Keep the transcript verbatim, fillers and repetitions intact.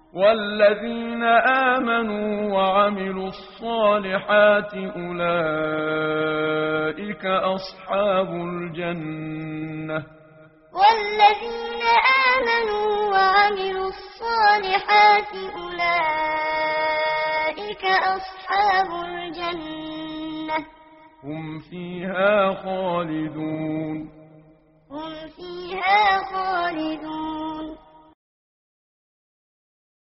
والذين آمنوا وعملوا الصالحات أولئك أصحاب الجنة والذين آمنوا وعملوا الصالحات أولئك أصحاب الجنة هم فيها خالدون هم فيها خالدون